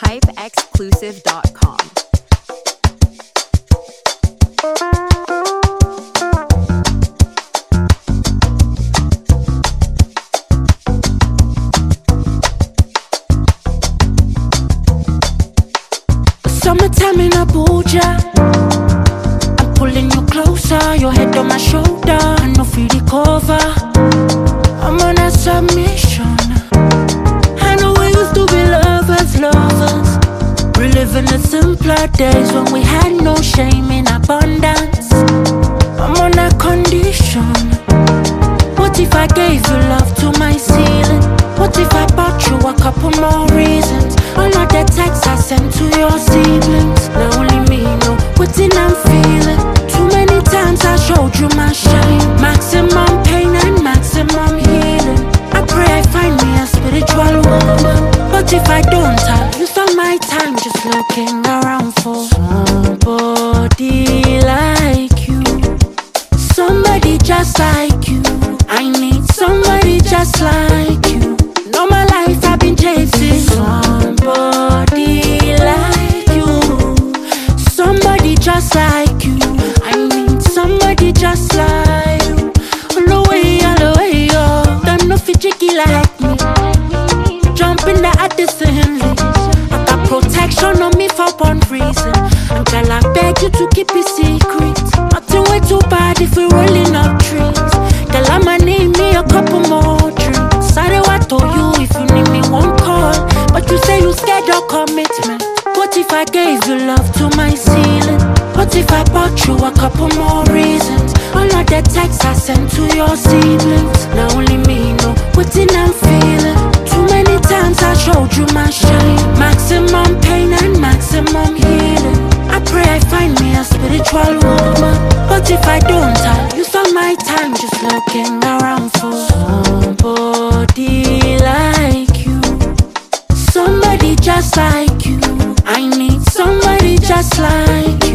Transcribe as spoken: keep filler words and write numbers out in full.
hype exclusive dot com. Summertime in Abuja, I'm pulling you closer, your head on my shoulder, I no feel the cover, I'm on a submission. I know we used to be lovers, lovers, reliving the simpler days when we had no shame in abundance. I'm on a condition. What if I gave you love to my ceiling? What if I bought you a couple more reasons? All of the texts I sent to your siblings, now only me know what I'm feeling. Too many times I showed you my shame, maximum pain and maximum healing. I pray I find me a spiritual woman, but if I don't, I'll use all my time just looking around for somebody like you, somebody just like you. I need somebody just like you. All my life I've been chasing somebody like you, somebody just like you. I need somebody just like you. All the way, all the way, oh, them no fit jiggy like me. Jumping the Addison Lee. I got protection on me for one reason, and girl I beg you to keep it secret. Nothing way too bad if we're rolling up trees. Girl I'ma need me a couple more drinks. Sorry what told you if you need me one call, but you say you scared your commitment. What if I gave you love to my ceiling? What if I bought you a couple more reasons? All of the texts I sent to your siblings, now only me know what I'm feeling. Too many times I showed you my shame, maximum pain and maximum healing. I pray I find me a spiritual woman, but if I don't, I'll use all my time just looking around for somebody like you, somebody just like you. I need somebody just like you.